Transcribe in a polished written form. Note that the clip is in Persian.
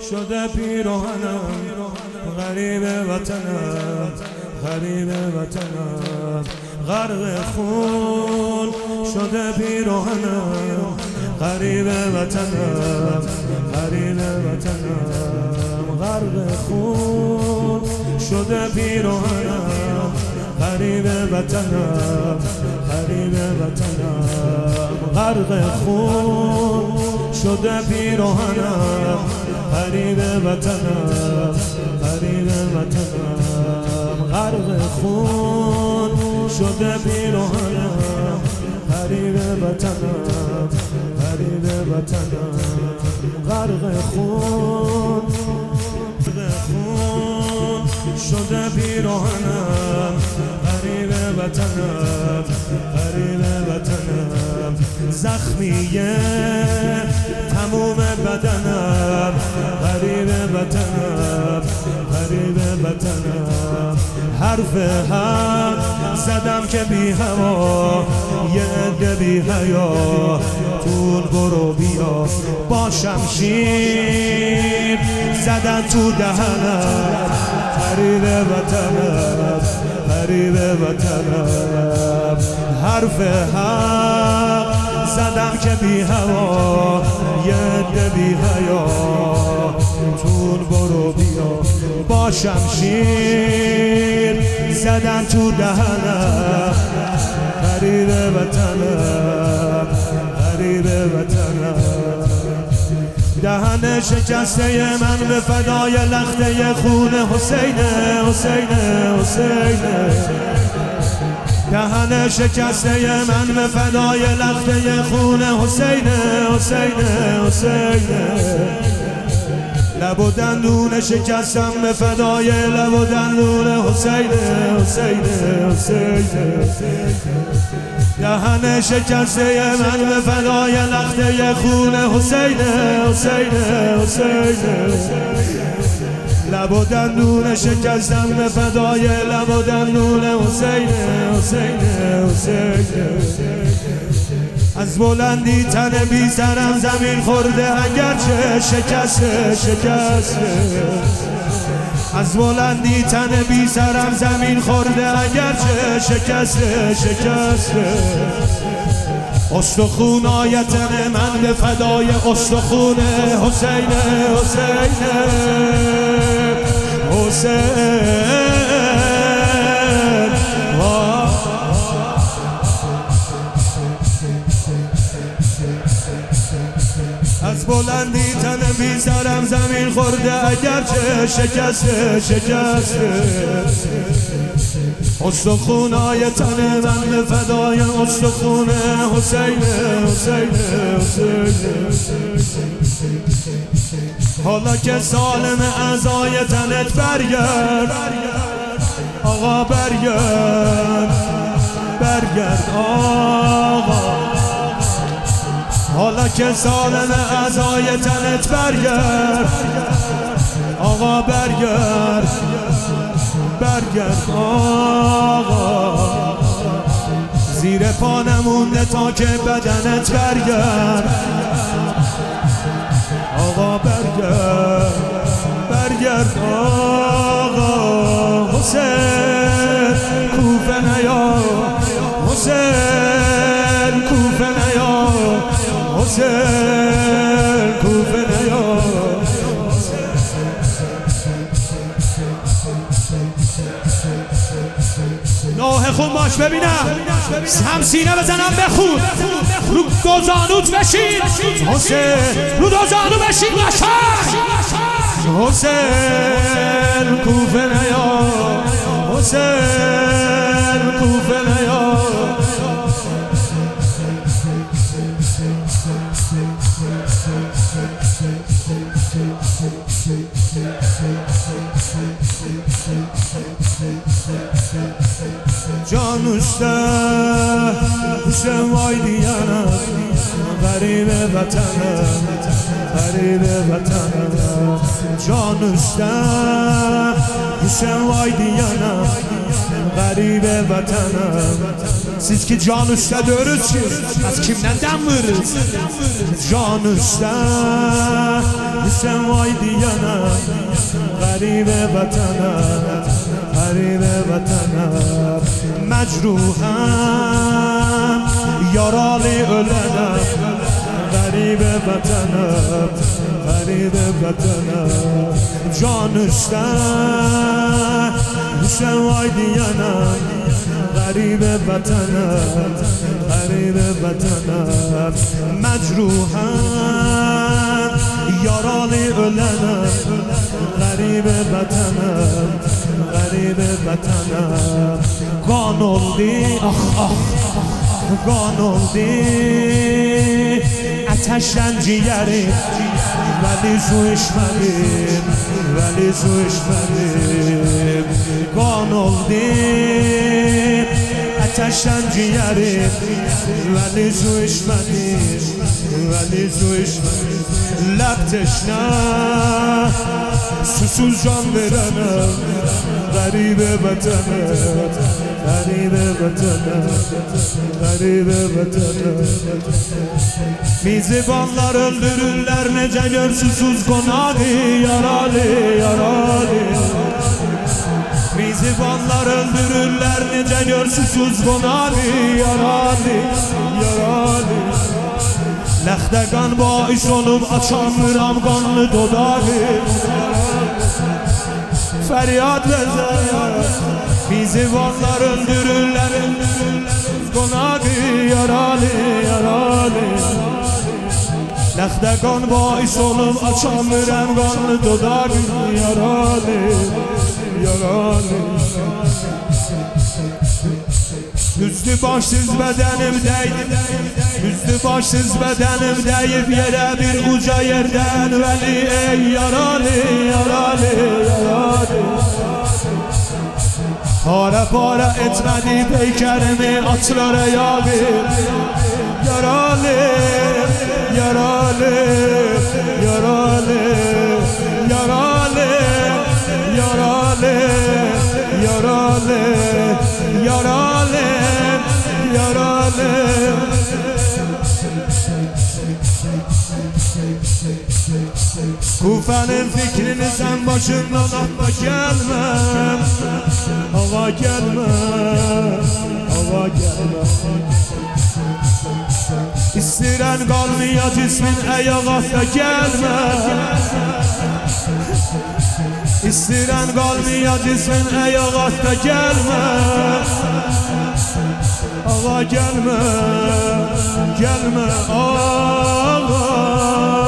شده پیراهنم، غریب وطنم، غریب وطنم، غرق خون شده پیراهنم، غریب وطنم، غریب وطنم، غرق خون شده پیراهنم، غریب وطنم، غریب وطنم، غرق خون شده پیراهنم، غریب وطنم، غریب وطنم، غرق خون شده پیراهنم، غریب وطنم، غریب وطنم، غرق خون شده پیراهنم، غریب وطنم، غریب وطنم، زخمیه تموم بدنم، غریب وطنم، غریب وطنم، حرف حق زدم که بی هوا، یه عده بی حیا طول برو بیا، با شمشیر زدن تو دهنم، غریب وطنم، غریب وطنم، حرف حق زدم که بی هوا، یه عده بی حیا طول برو بیا، با شمشیر زدن تو دهنم، غریب وطنم، غریب وطنم، دهن شکسته من به فدای لخته خون حسینه، حسینه، حسینه، دهن شکسته من به فدای لخته خون حسینه، حسینه، حسینه، لب و دندون شکستم به فدای لب و دندون حسینه، حسینه، حسینه، دهن شکسته من به فدای لخته خون حسینه، حسینه، حسینه، لب و دندون شکستم به فدای لب و دندون حسینه، حسینه، حسینه، از بلندی تن بی سرم زمین خورده اگرچه شکسته، شکسته، از بلندی تن بی سرم زمین خورده اگرچه شکسته، شکسته، استخونای تن من به فدای استخون حسینه، حسینه، حسین، از بلندی تن بی سرم زمین خورده اگرچه شکسته، شکسته، استخونای تن من به فدای استخون حسینه، حسینه، حسینه، حالا که سالم اعضای تنت برگرد آقا، برگرد، برگرد آقا، حالا که سالم اعضای تنت برگرد آقا، برگرد، برگرد آقا، زیر پا نمونده تا که بدنت برگرد آقا، برگرد، برگرد آقا، حسین کوفه نیا، حسین کوفه نیا، حسین کوفه نیا، نوح خون باش ببینم، هم سینه بزنم بخون، رو دو زانوت بشین حسین، رو دو زانو بشین قشنگ، حسین کوفه نیا، حسین کوفه نیا، جانوشته وای دیانم، غریب وطنم، غریب وطنم، جانوشته وای دیانم، غریب vatanım. Siz ki can üstte dörüz ki, az kimden vuruz? Can üstte حسین وای دیانم غریب وطنم غریب وطنم مجروحم یارالی ölənəm غریب وطنم غریب وطنم جان üstən حسین وای دیانم غریب وطنم غریب وطنم مجروحم یارالی ölənəm غریب وطنم غریب وطنم قان oldu ah ah قان oldu ateşten ciğerim veli su içmedim veli su içmedim قان oldu ateşten ciğerim veli su içmedim veli su içmedim lab teşne susuz can verenem garibe vatanım garibe vatanım garibe vatanım Mizibanlar öldürürler nece gör susuz konağı yaralı yaralı Mizibanlar öldürürler nece gör susuz konağı yaralı yaralı Ləxdə qan baş olub açamıram qanlı dodağı Fəryad vəzər Bizi vanlar öldürürlər Qonağı yaralı yaralı Ləxdə qan baş olub açamıram qanlı dodağı Yaralı yaralı Üstü başsız bedenim deyip Üstü başsız bedenim deyip yere bir uca yerden Veli ey yaralı yaralı yaralı Para para etmedi peykerimi atlara yağır Yaralı yaralı yaralı yaralı yaralı yaralı yaralı yaralı Kufenin fikrini sen başından atma gelmem Hava gelme Hava gelme İstiren kalmaya cismin ayağıda gelme İstiren kalmaya cismin ayağıda gelme Ağa gelme, gelme ağa